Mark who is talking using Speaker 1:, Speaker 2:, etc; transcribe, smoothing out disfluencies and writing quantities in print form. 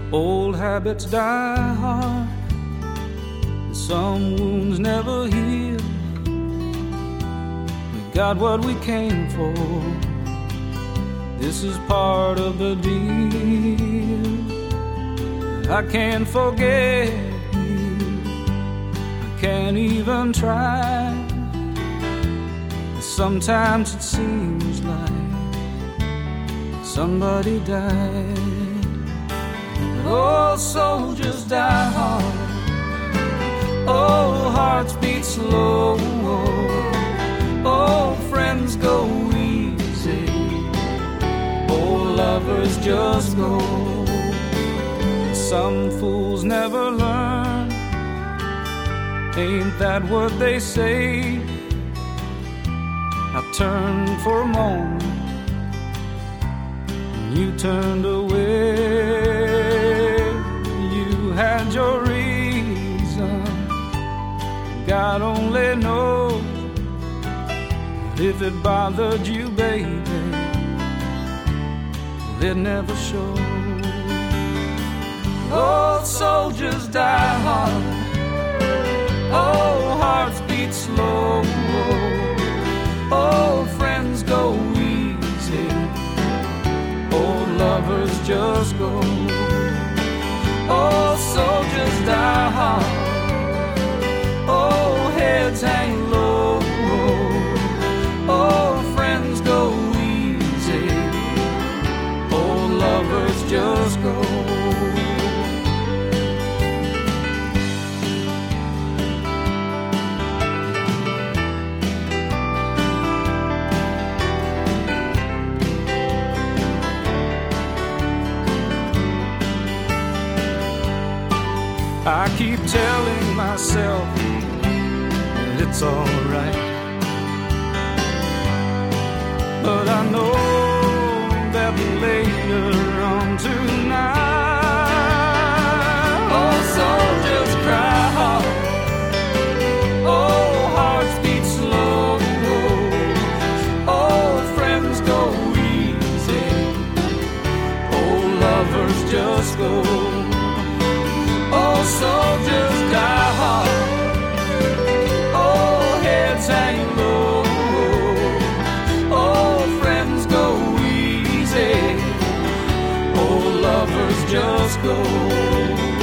Speaker 1: Old habits die hard, and some wounds never heal. We got what we came for. This is part of the deal. I can't forget you, I can't even try. Sometimes it seems like somebody died. Oh, soldiers die hard. Oh, hearts beat slow. Oh, friends go easy. Oh, lovers just go. Some fools never learn. Ain't that what they say? I turned for a moment, and you turned away. You had your reason, God only knows. If it bothered you, baby, it never showed. Oh, soldiers die hard. Oh, hearts beat slow. Oh, friends go easy. Oh, lovers just go. Oh, soldiers die hard. Oh, heads hang low. Oh, friends go easy. Oh, lovers just go. I keep telling myself that it's alright, but I know that later on tonight, oh, soldiers cry hard. Oh, hearts beat slow. Oh, friends go easy. Oh, lovers just go. Oh, soldiers die hard. Oh, heads hang low. Oh, friends go easy. Oh, lovers just go.